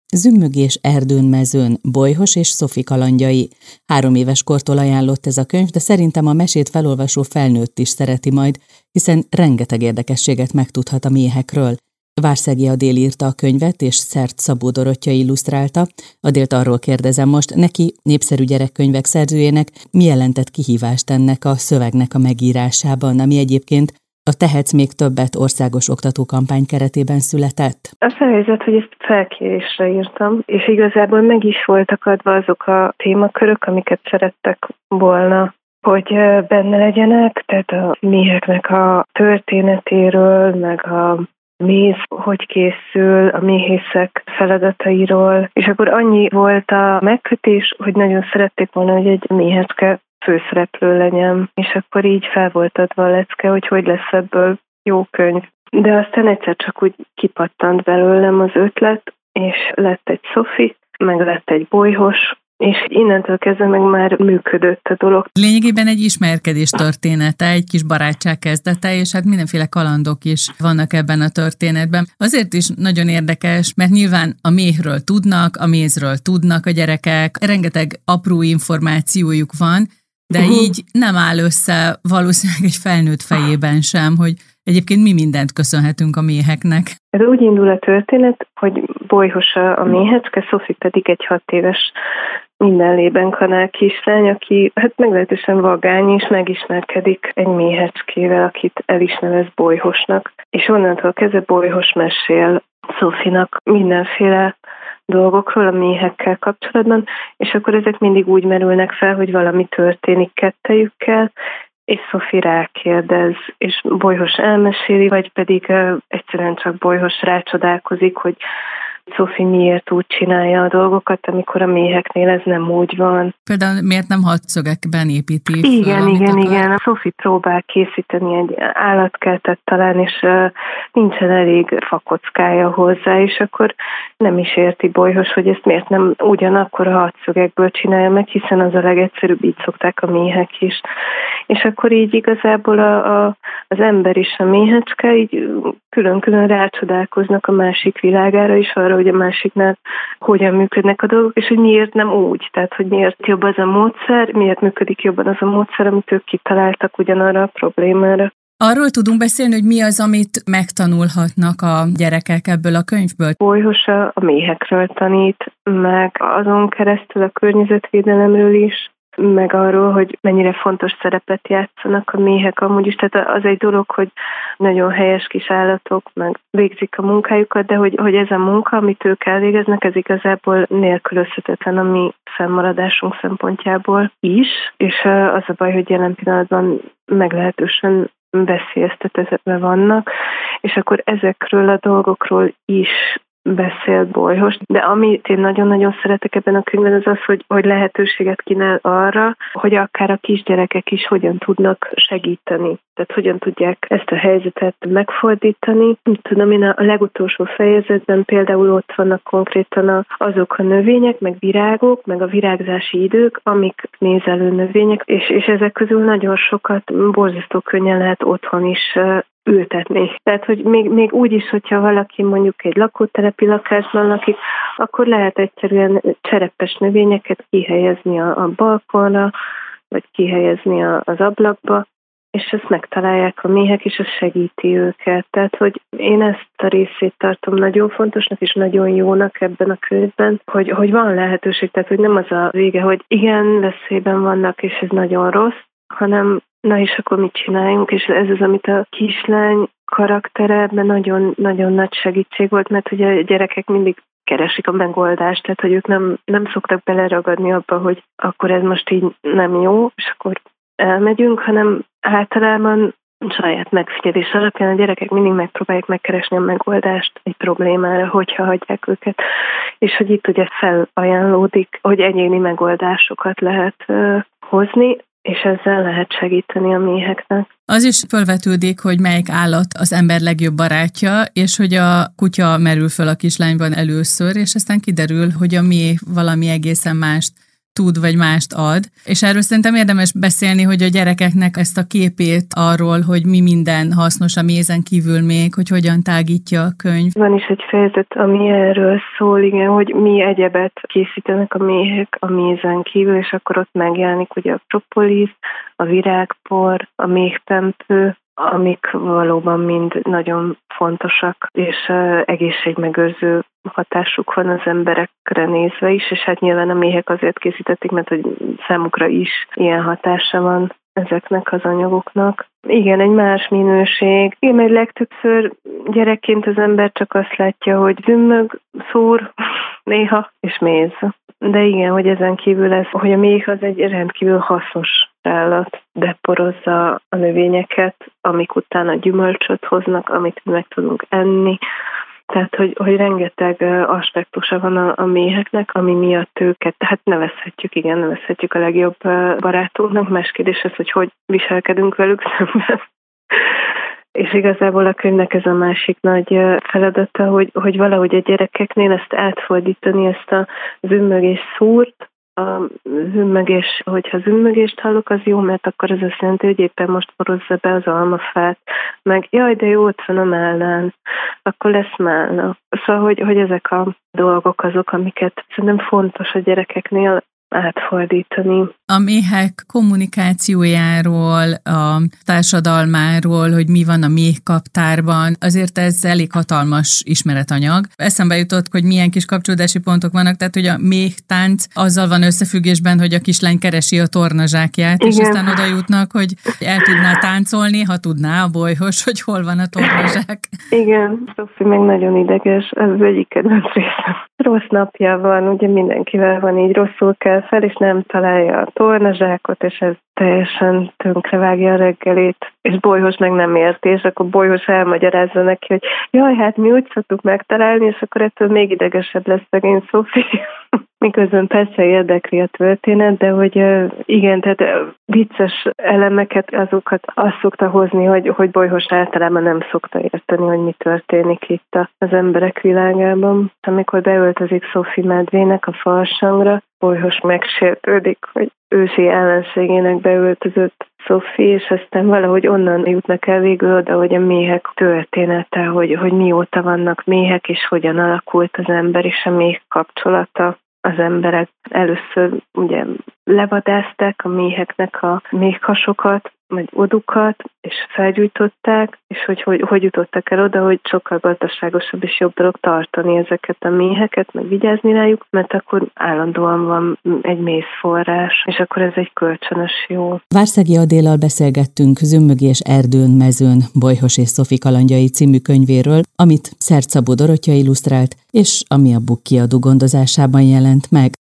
Zümmögés erdőn mezőn, Bolyhos és Szofi kalandjai. 3 éves kortól ajánlott ez a könyv, de szerintem a mesét felolvasó felnőtt is szereti majd, hiszen rengeteg érdekességet megtudhat a méhekről. Várszegi Adél írta a könyvet, és Szert Szabó Dorottya illusztrálta. Adélt arról kérdezem most, neki, népszerű gyerekkönyvek szerzőjének, mi jelentett kihívást ennek a szövegnek a megírásában, ami egyébként a Tehetsz még többet országos oktatókampány keretében született? Az a helyzet, hogy ezt felkérésre írtam, és igazából meg is voltak adva azok a témakörök, amiket szerettek volna, hogy benne legyenek, tehát a méheknek a történetéről, meg a méz, hogy készül, a méhészek feladatairól, és akkor annyi volt a megkötés, hogy nagyon szerették volna, hogy egy méhecske főszereplő legyen, és akkor így fel volt adva a lecke, hogy lesz ebből jó könyv. De aztán egyszer csak úgy kipattant belőlem az ötlet, és lett egy Szofi, meg lett egy Bolyhos, és innentől kezdve meg már működött a dolog. Lényegében egy ismerkedés története, egy kis barátság kezdete, és hát mindenféle kalandok is vannak ebben a történetben. Azért is nagyon érdekes, mert nyilván a méhről tudnak, a mézről tudnak a gyerekek, rengeteg apró információjuk van, de így nem áll össze valószínűleg egy felnőtt fejében sem, hogy egyébként mi mindent köszönhetünk a méheknek. Ez úgy indul a történet, hogy Bolyhos a méhecske, Szofi pedig egy 6 éves mindenlében kanál kislány, aki hát meglehetősen vagány, és megismerkedik egy méhecskével, akit el is nevez Bolyhosnak. És onnantól kezdve Bolyhos mesél Szofinak mindenféle dolgokról a méhekkel kapcsolatban, és akkor ezek mindig úgy merülnek fel, hogy valami történik kettejükkel, és Szofi rákérdez, és Bolyhos elmeséli, vagy pedig egyszerűen csak Bolyhos rácsodálkozik, hogy Szofi miért úgy csinálja a dolgokat, amikor a méheknél ez nem úgy van. Például miért nem hadszögekben építi? Igen. A Szofi próbál készíteni egy állatkertet talán, és nincsen elég fakockája hozzá, és akkor nem is érti Bolyhos, hogy ezt miért nem ugyanakkor a hadszögekből csinálja meg, hiszen az a legegyszerűbb, így szokták a méhek is. És akkor így igazából az ember és a méhecske így külön-külön rácsodálkoznak a másik világára is, arra, hogy a másiknál hogyan működnek a dolgok, és hogy miért nem úgy, tehát hogy miért jobb az a módszer, miért működik jobban az a módszer, amit ők kitaláltak ugyanarra a problémára. Arról tudunk beszélni, hogy mi az, amit megtanulhatnak a gyerekek ebből a könyvből? Bolyhos a méhekről tanít, meg azon keresztül a környezetvédelemről is, meg arról, hogy mennyire fontos szerepet játszanak a méhek amúgy is. Tehát az egy dolog, hogy nagyon helyes kis állatok, meg végzik a munkájukat, de hogy ez a munka, amit ők elvégeznek, ez igazából nélkülözhetetlen a mi fennmaradásunk szempontjából is, és az a baj, hogy jelen pillanatban meglehetősen veszélyeztetve vannak, és akkor ezekről a dolgokról is beszél Bolyhos, de amit én nagyon-nagyon szeretek ebben a könyvben az az, hogy lehetőséget kínál arra, hogy akár a kisgyerekek is hogyan tudnak segíteni. Tehát hogyan tudják ezt a helyzetet megfordítani. Tudom én, a legutolsó fejezetben például ott vannak konkrétan azok a növények, meg virágok, meg a virágzási idők, amik nézelő növények, és ezek közül nagyon sokat borzasztó könnyen lehet otthon is ültetni. Tehát, hogy még úgy is, hogyha valaki mondjuk egy lakótelepi lakásban lakik, akkor lehet egyszerűen cserepes növényeket kihelyezni a balkonra, vagy kihelyezni az ablakba, és ezt megtalálják a méhek, és ez segíti őket. Tehát, hogy én ezt a részét tartom nagyon fontosnak, és nagyon jónak ebben a könyvben, hogy van lehetőség, tehát, hogy nem az a vége, hogy igen, veszélyben vannak, és ez nagyon rossz, hanem na és akkor mit csináljunk, és ez az, amit a kislány karaktere ebben nagyon, nagyon nagy segítség volt, mert ugye a gyerekek mindig keresik a megoldást, tehát hogy ők nem szoktak beleragadni abba, hogy akkor ez most így nem jó, és akkor elmegyünk, hanem általában saját megfigyelés alapján a gyerekek mindig megpróbálják megkeresni a megoldást egy problémára, hogyha hagyják őket, és hogy itt ugye felajánlódik, hogy egyéni megoldásokat lehet hozni, és ezzel lehet segíteni a méheknek. Az is felvetődik, hogy melyik állat az ember legjobb barátja, és hogy a kutya merül föl a kislányban először, és aztán kiderül, hogy a méh valami egészen mást tud, vagy mást ad. És erről szerintem érdemes beszélni, hogy a gyerekeknek ezt a képét arról, hogy mi minden hasznos a mézen kívül még, hogy hogyan tágítja a könyv. Van is egy fejezet, ami erről szól, igen, hogy mi egyebet készítenek a méhek a mézen kívül, és akkor ott megjelenik ugye a propolis, a virágpor, a méhpempő, amik valóban mind nagyon fontosak, és egészségmegőrző hatásuk van az emberekre nézve is, és hát nyilván a méhek azért készítették, mert hogy számukra is ilyen hatása van ezeknek az anyagoknak. Igen, egy más minőség. Igen, mert legtöbbször gyerekként az ember csak azt látja, hogy zümmög, szúr, néha, és méz. De igen, hogy ezen kívül ez, hogy a méh az egy rendkívül hasznos állat, beporozza a növényeket, amik utána gyümölcsöt hoznak, amit meg tudunk enni. Tehát, hogy rengeteg aspektusa van a méheknek, ami miatt őket, tehát nevezhetjük a legjobb barátunknak. Más kérdés az, hogy viselkedünk velük szemben. És igazából a könyvnek ez a másik nagy feladata, hogy valahogy a gyerekeknél ezt átfordítani, ezt a zümmögés szúrt, a zümmögés, hogyha zümmögést hallok, az jó, mert akkor az azt jelenti, hogy éppen most porozza be az almafát, meg jaj, de jó, ott van a málnán, akkor lesz málna. Szóval, hogy ezek a dolgok azok, amiket szerintem fontos a gyerekeknél átfordítani. A méhek kommunikációjáról, a társadalmáról, hogy mi van a méhkaptárban, azért ez elég hatalmas ismeretanyag. Eszembe jutott, hogy milyen kis kapcsolódási pontok vannak, tehát hogy a méhtánc azzal van összefüggésben, hogy a kislány keresi a tornazsákját, és aztán oda jutnak, hogy el tudná táncolni, ha tudná a bolyhos, hogy hol van a tornazsák. Igen, Sophie meg nagyon ideges, ez az egyik kedvenc részem. Rossz napja van, ugye mindenkivel van így, rosszul kell fel, és nem találja a tornazsákot, és ez teljesen tönkrevágja a reggelét, és Bolyhos meg nem érti, és akkor Bolyhos elmagyarázza neki, hogy jaj, hát mi úgy szoktuk megtalálni, és akkor ettől még idegesebb lesz szegény Sophie. Miközben persze érdekli a történet, de hogy igen, tehát vicces elemeket, azokat azt szokta hozni, hogy Bolyhos általában nem szokta érteni, hogy mi történik itt az emberek világában. Amikor beöltözik Sophie medvének a farsangra, Bolyhos megsértődik, hogy ősi ellenségének beöltözött Sophie, és aztán valahogy onnan jutnak el végül oda, hogy a méhek története, hogy mióta vannak méhek, és hogyan alakult az ember és a méh kapcsolata. Az emberek először ugye levadázták a méheknek a méhkasokat, vagy odukat, és felgyújtották, és hogy jutottak el oda, hogy sokkal gazdaságosabb és jobb dolog tartani ezeket a méheket, meg vigyázni rájuk, mert akkor állandóan van egy mézforrás, és akkor ez egy kölcsönös jó. Várszegi Adéllal beszélgettünk Zümmögés erdőn, mezőn, Bolyhos és Sophie kalandjai című könyvéről, amit Szercz Szabó Dorottya illusztrált, és ami a Book kiadó gondozásában jelent meg.